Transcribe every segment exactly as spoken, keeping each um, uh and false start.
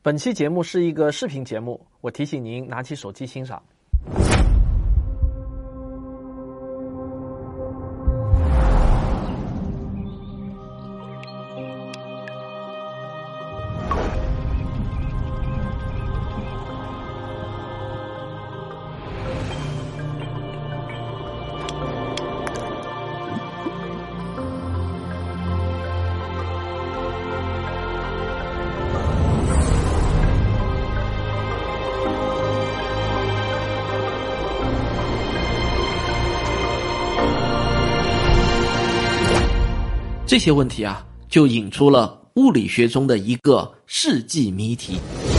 本期节目是一个视频节目，我提醒您拿起手机欣赏。这些问题啊，就引出了物理学中的一个世纪谜题。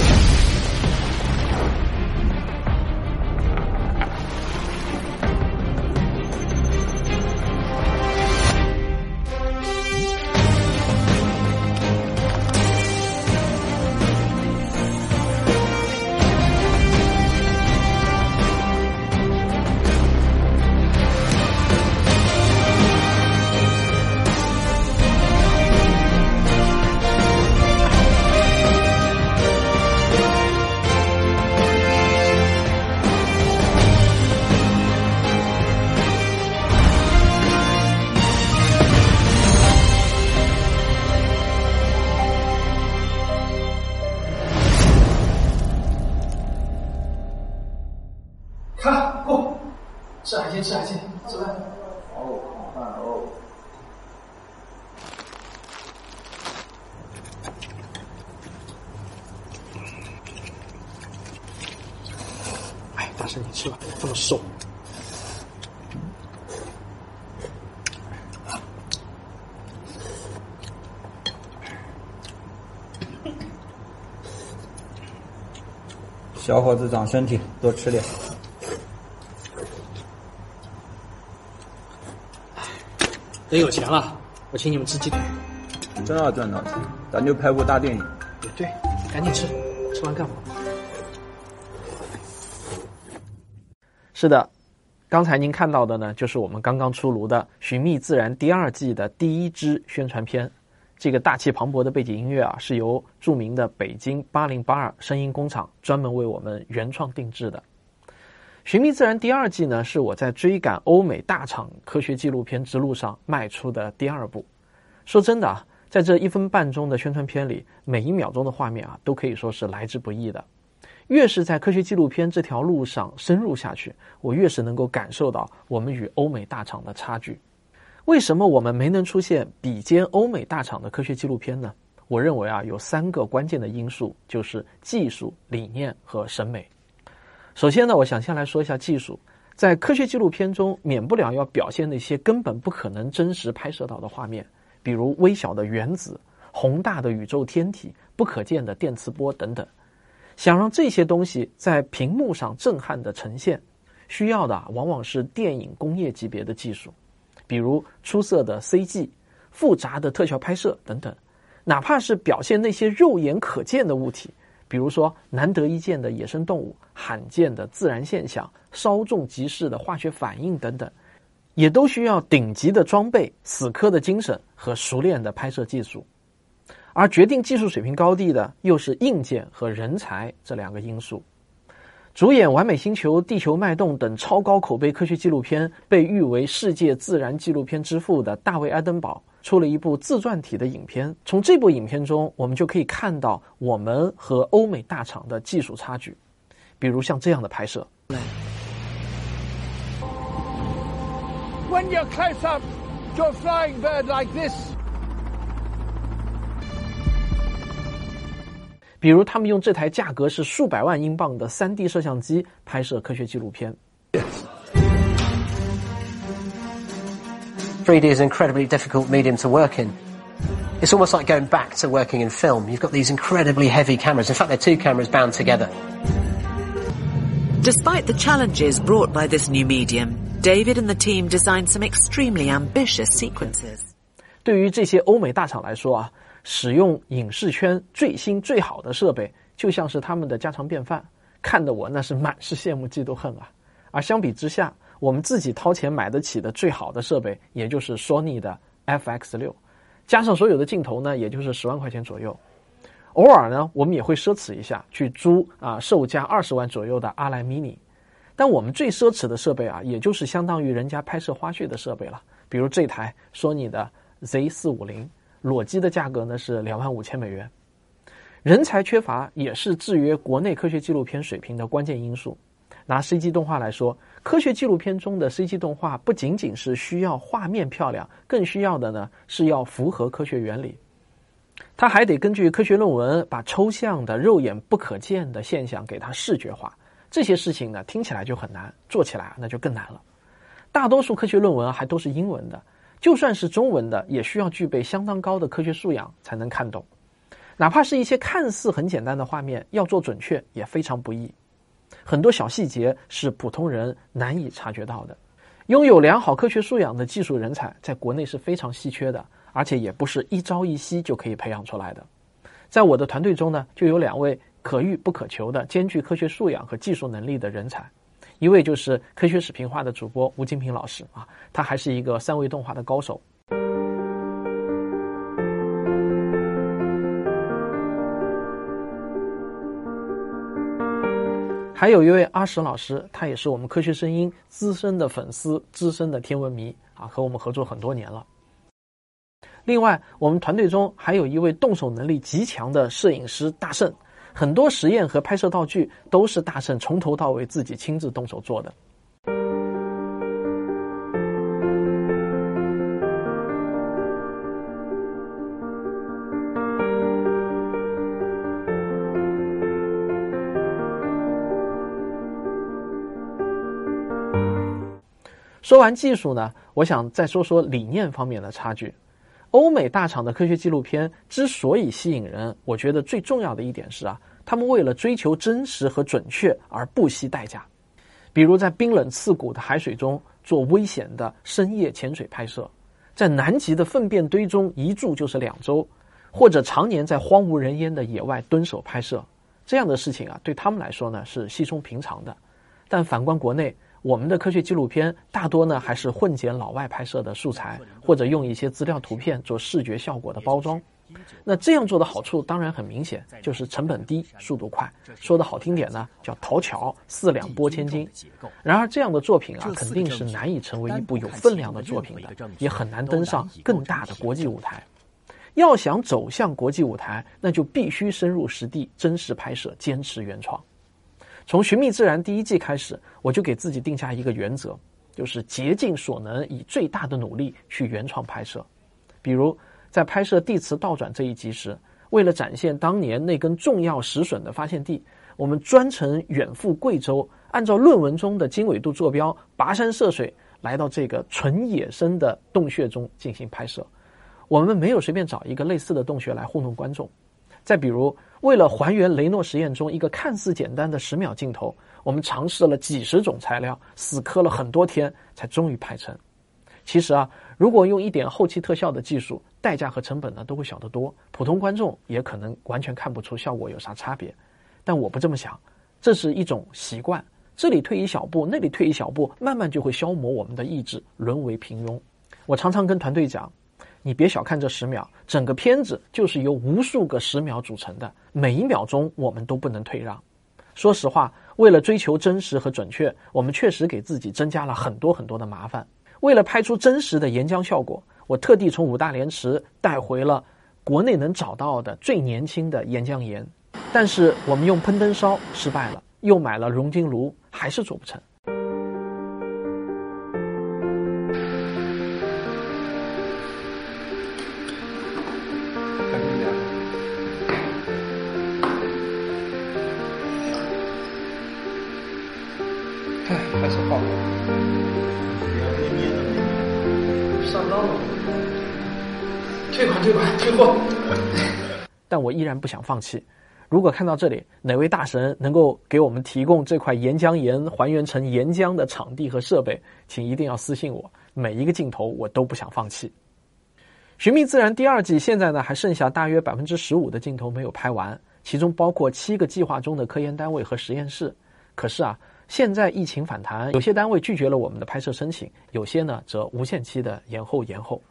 看，过，吃海鲜，吃海鲜，吃饭。 哦，好饭哦。 哎，大圣，你吃吧，这么瘦。 小伙子长身体，多吃点。 等有钱了，我请你们吃鸡腿。 真要赚到钱，咱就拍部大电影。 也对，赶紧吃，吃完干嘛？ 是的，刚才您看到的呢，就是我们刚刚出炉的《寻觅自然》第二季的第一支宣传片。这个大气磅礴的背景音乐啊，是由著名的北京八零八二声音工厂专门为我们原创定制的。《寻觅自然》第二季呢，是我在追赶欧美大厂科学纪录片之路上迈出的第二步。说真的啊，在这一分半钟的宣传片里，每一秒钟的画面啊，都可以说是来之不易的。越是在科学纪录片这条路上深入下去，我越是能够感受到我们与欧美大厂的差距。为什么我们没能出现比肩欧美大厂的科学纪录片呢？我认为啊，有三个关键的因素，就是技术、理念和审美。首先呢，我想先来说一下技术。在科学纪录片中，免不了要表现那些根本不可能真实拍摄到的画面，比如微小的原子、宏大的宇宙天体、不可见的电磁波等等。想让这些东西在屏幕上震撼地呈现，需要的往往是电影工业级别的技术，比如出色的 C G、复杂的特效拍摄等等。哪怕是表现那些肉眼可见的物体，比如说难得一见的野生动物、罕见的自然现象、稍纵即逝的化学反应等等，也都需要顶级的装备、死磕的精神和熟练的拍摄技术。而决定技术水平高低的又是硬件和人才这两个因素。主演《完美星球》《地球脉动》等超高口碑科学纪录片，被誉为世界自然纪录片之父的大卫·爱登堡出了一部自传体的影片。从这部影片中，我们就可以看到我们和欧美大厂的技术差距。比如像这样的拍摄。 When you're close up to a flying bird like this, 比如他们用这台价格是数百万英镑的 三 D 摄像机拍摄科学纪录片。 three D is an incredibly difficult medium to work in. It's almost like going back to working in film. You've got these incredibly heavy cameras. In fact, they're two cameras bound together. Despite the challenges brought by this new medium, David and the team designed some extremely ambitious sequences. 对于这些欧美大厂来说啊，使用影视圈最新最好的设备就像是他们的家常便饭，看得我那是满是羡慕嫉妒恨啊。而相比之下，我们自己掏钱买得起的最好的设备也就是 Sony 的 F X 六， 加上所有的镜头呢，也就是十万块钱左右。 偶尔呢，我们也会奢侈一下，去租啊售价二十万左右的阿莱 mini。但我们最奢侈的设备啊，也就是相当于人家拍摄花絮的设备了。比如这台索尼的 Z 四五零，裸机的价格呢是两万五千美元。人才缺乏也是制约国内科学纪录片水平的关键因素。拿 C G 动画来说，科学纪录片中的 C G 动画不仅仅是需要画面漂亮，更需要的呢是要符合科学原理。它还得根据科学论文把抽象的肉眼不可见的现象给它视觉化。这些事情呢听起来就很难，做起来那就更难了。大多数科学论文还都是英文的，就算是中文的也需要具备相当高的科学素养才能看懂。哪怕是一些看似很简单的画面，要做准确也非常不易。很多小细节是普通人难以察觉到的。拥有良好科学素养的技术人才在国内是非常稀缺的，而且也不是一朝一夕就可以培养出来的。在我的团队中呢，就有两位可遇不可求的兼具科学素养和技术能力的人才。一位就是科学史评话的主播吴金平老师啊，他还是一个三维动画的高手。还有一位阿石老师，他也是我们科学声音资深的粉丝，资深的天文迷啊，和我们合作很多年了。另外，我们团队中还有一位动手能力极强的摄影师大圣，很多实验和拍摄道具都是大圣从头到尾自己亲自动手做的。说完技术呢，我想再说说理念方面的差距。欧美大厂的科学纪录片之所以吸引人，我觉得最重要的一点是啊，他们为了追求真实和准确而不惜代价。比如在冰冷刺骨的海水中做危险的深夜潜水拍摄，在南极的粪便堆中一住就是两周，或者常年在荒无人烟的野外蹲守拍摄，这样的事情啊，对他们来说呢是稀松平常的。但反观国内，我们的科学纪录片大多呢还是混剪老外拍摄的素材，或者用一些资料图片做视觉效果的包装。那这样做的好处当然很明显，就是成本低，速度快，说的好听点呢叫讨巧，四两拨千斤。然而这样的作品啊，肯定是难以成为一部有分量的作品的，也很难登上更大的国际舞台。要想走向国际舞台，那就必须深入实地，真实拍摄，坚持原创。从《寻觅自然》第一季开始，我就给自己定下一个原则，就是竭尽所能，以最大的努力去原创拍摄。比如在拍摄地磁倒转这一集时，为了展现当年那根重要石笋的发现地，我们专程远赴贵州，按照论文中的经纬度坐标，跋山涉水来到这个纯野生的洞穴中进行拍摄。我们没有随便找一个类似的洞穴来糊弄观众。再比如，为了还原雷诺实验中一个看似简单的十秒镜头，我们尝试了几十种材料，死磕了很多天，才终于拍成。其实啊，如果用一点后期特效的技术，代价和成本呢都会小得多，普通观众也可能完全看不出效果有啥差别。但我不这么想，这是一种习惯，这里退一小步，那里退一小步，慢慢就会消磨我们的意志，沦为平庸。我常常跟团队讲，你别小看这十秒，整个片子就是由无数个十秒组成的，每一秒钟我们都不能退让。说实话，为了追求真实和准确，我们确实给自己增加了很多很多的麻烦。为了拍出真实的岩浆效果，我特地从五大连池带回了国内能找到的最年轻的岩浆岩，但是我们用喷灯烧失败了，又买了熔金炉还是做不成。 开始晃，上当了，退款退款退货。 但我依然不想放弃。如果看到这里，哪位大神能够给我们提供这块岩浆岩还原成岩浆的场地和设备，请一定要私信我，每一个镜头我都不想放弃。寻觅自然第二季现在呢还剩下大约 百分之十五 的镜头没有拍完，其中包括七个计划中的科研单位和实验室。可是啊，现在疫情反弹，有些单位拒绝了我们的拍摄申请，有些呢则无限期的延后延后。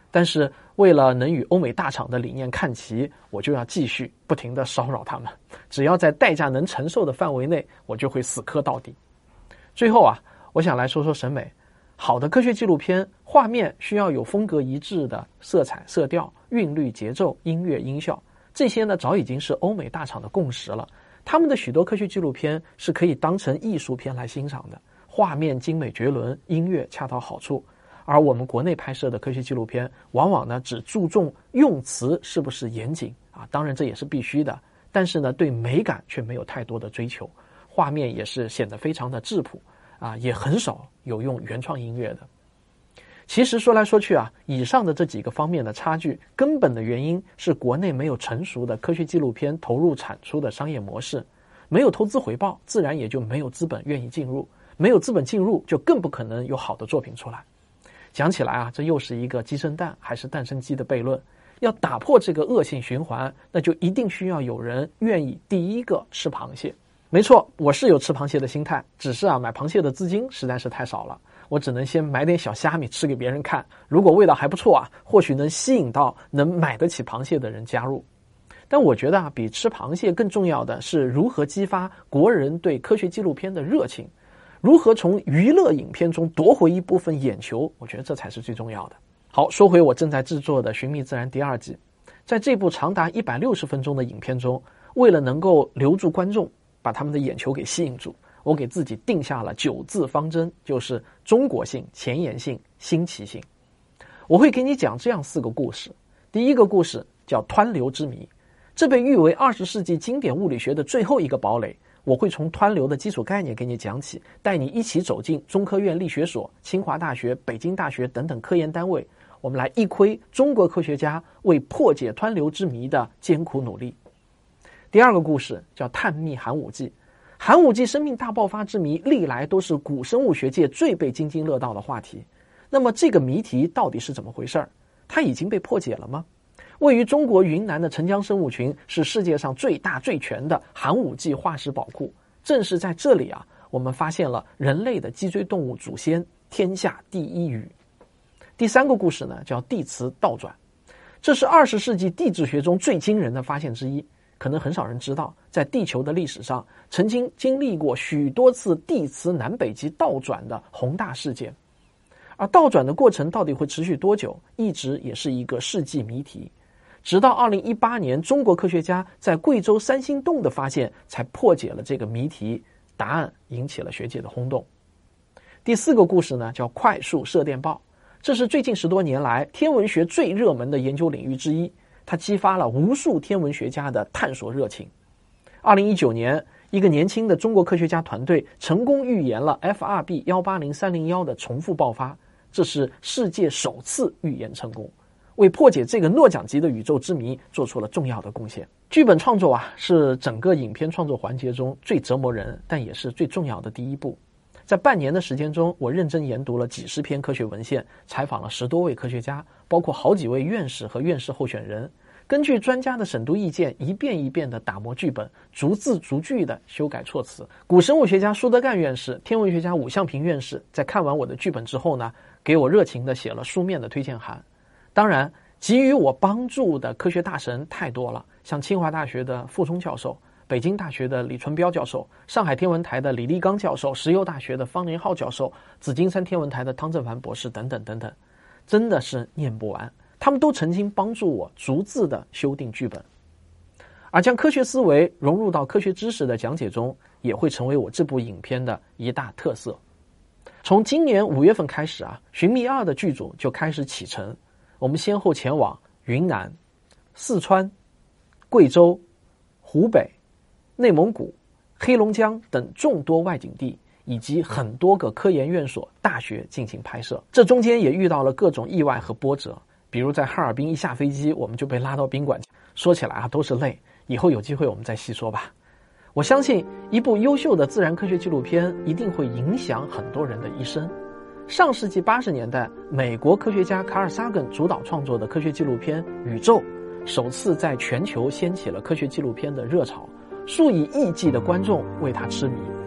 但是为了能与欧美大厂的理念看齐，我就要继续不停地骚扰他们，只要在代价能承受的范围内，我就会死磕到底。最后啊，我想来说说审美。好的科学纪录片画面需要有风格一致的色彩、色调、韵律、节奏、音乐、音效，这些呢早已经是欧美大厂的共识了。他们的许多科学纪录片是可以当成艺术片来欣赏的，画面精美绝伦，音乐恰到好处。而我们国内拍摄的科学纪录片往往呢只注重用词是不是严谨啊，当然这也是必须的，但是呢对美感却没有太多的追求，画面也是显得非常的质朴啊，也很少有用原创音乐的。其实说来说去啊，以上的这几个方面的差距，根本的原因是国内没有成熟的科学纪录片投入产出的商业模式，没有投资回报，自然也就没有资本愿意进入，没有资本进入，就更不可能有好的作品出来。讲起来啊，这又是一个鸡生蛋还是蛋生鸡的悖论。要打破这个恶性循环，那就一定需要有人愿意第一个吃螃蟹。没错，我是有吃螃蟹的心态，只是啊，买螃蟹的资金实在是太少了，我只能先买点小虾米吃给别人看，如果味道还不错啊，或许能吸引到能买得起螃蟹的人加入。但我觉得啊，比吃螃蟹更重要的是如何激发国人对科学纪录片的热情，如何从娱乐影片中夺回一部分眼球，我觉得这才是最重要的。好，说回我正在制作的《寻觅自然》第二季，在这部长达一百六十分钟的影片中，为了能够留住观众，把他们的眼球给吸引住，我给自己定下了九字方针，就是中国性、前沿性、新奇性。我会给你讲这样四个故事。第一个故事叫湍流之谜，这被誉为二十世纪经典物理学的最后一个堡垒。我会从湍流的基础概念给你讲起，带你一起走进中科院力学所、清华大学、北京大学等等科研单位，我们来一窥中国科学家为破解湍流之谜的艰苦努力。第二个故事叫探秘寒武纪。寒武纪生命大爆发之谜历来都是古生物学界最被津津乐道的话题。那么这个谜题到底是怎么回事？它已经被破解了吗？位于中国云南的澄江生物群是世界上最大最全的寒武纪化石宝库。正是在这里啊，我们发现了人类的脊椎动物祖先，天下第一鱼。第三个故事呢，叫地磁倒转。这是二十世纪地质学中最惊人的发现之一。可能很少人知道，在地球的历史上，曾经经历过许多次地磁南北极倒转的宏大事件。而倒转的过程到底会持续多久，一直也是一个世纪谜题。直到二零一八年，中国科学家在贵州三星洞的发现才破解了这个谜题，答案引起了学界的轰动。第四个故事呢，叫快速射电暴。这是最近十多年来天文学最热门的研究领域之一，它激发了无数天文学家的探索热情。二零一九年，一个年轻的中国科学家团队成功预言了 F R B 一八零三零一 的重复爆发，这是世界首次预言成功，为破解这个诺奖级的宇宙之谜做出了重要的贡献。剧本创作啊，是整个影片创作环节中最折磨人，但也是最重要的第一步。在半年的时间中，我认真研读了几十篇科学文献，采访了十多位科学家，包括好几位院士和院士候选人。根据专家的审读意见，一遍一遍地打磨剧本，逐字逐句地修改措辞。古生物学家舒德干院士、天文学家伍向平院士在看完我的剧本之后呢，给我热情地写了书面的推荐函。当然，给予我帮助的科学大神太多了，像清华大学的傅聪教授、北京大学的李纯彪教授、上海天文台的李立刚教授、石油大学的方连浩教授、紫金山天文台的汤正凡博士等等等等，真的是念不完。他们都曾经帮助我逐字的修订剧本，而将科学思维融入到科学知识的讲解中，也会成为我这部影片的一大特色。从今年五月份开始啊，《寻觅二》的剧组就开始启程，我们先后前往云南、四川、贵州、湖北、内蒙古、黑龙江等众多外景地，以及很多个科研院所、大学进行拍摄。这中间也遇到了各种意外和波折，比如在哈尔滨一下飞机，我们就被拉到宾馆，说起来啊都是泪，以后有机会我们再细说吧。我相信一部优秀的自然科学纪录片一定会影响很多人的一生。上世纪八十年代，美国科学家卡尔萨根主导创作的科学纪录片《宇宙》首次在全球掀起了科学纪录片的热潮，数以亿计的观众为它痴迷。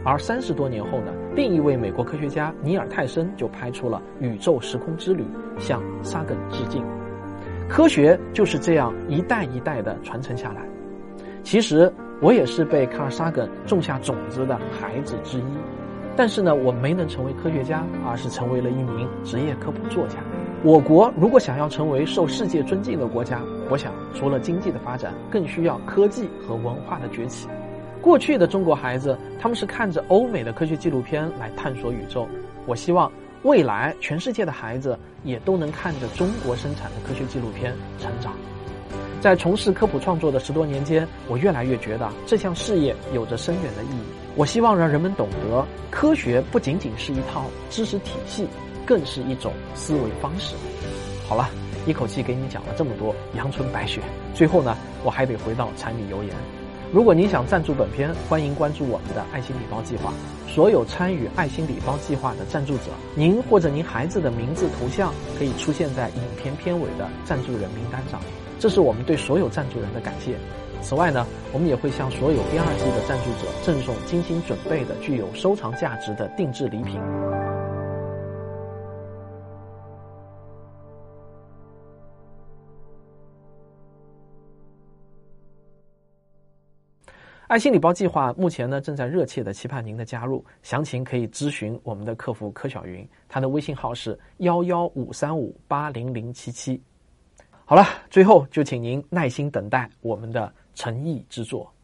而三十多年后呢，另一位美国科学家尼尔泰森就拍出了《宇宙时空之旅》，向沙根致敬。科学就是这样一代一代的传承下来。其实我也是被卡尔沙根种下种子的孩子之一，但是呢，我没能成为科学家，而是成为了一名职业科普作家。我国如果想要成为受世界尊敬的国家，我想除了经济的发展，更需要科技和文化的崛起。过去的中国孩子，他们是看着欧美的科学纪录片来探索宇宙。我希望未来全世界的孩子也都能看着中国生产的科学纪录片成长。在从事科普创作的十多年间，我越来越觉得这项事业有着深远的意义。我希望让人们懂得，科学不仅仅是一套知识体系，更是一种思维方式。好了，一口气给你讲了这么多阳春白雪，最后呢，我还得回到柴米油盐。如果您想赞助本片，欢迎关注我们的爱心礼包计划。所有参与爱心礼包计划的赞助者，您或者您孩子的名字头像可以出现在影片片尾的赞助人名单上，这是我们对所有赞助人的感谢。此外呢，我们也会向所有第二季的赞助者赠送精心准备的具有收藏价值的定制礼品。爱心礼包计划目前呢正在热切的期盼您的加入，详情可以咨询我们的客服柯小云，他的微信号是幺幺五三五八零零七七。好了，最后就请您耐心等待我们的诚意之作。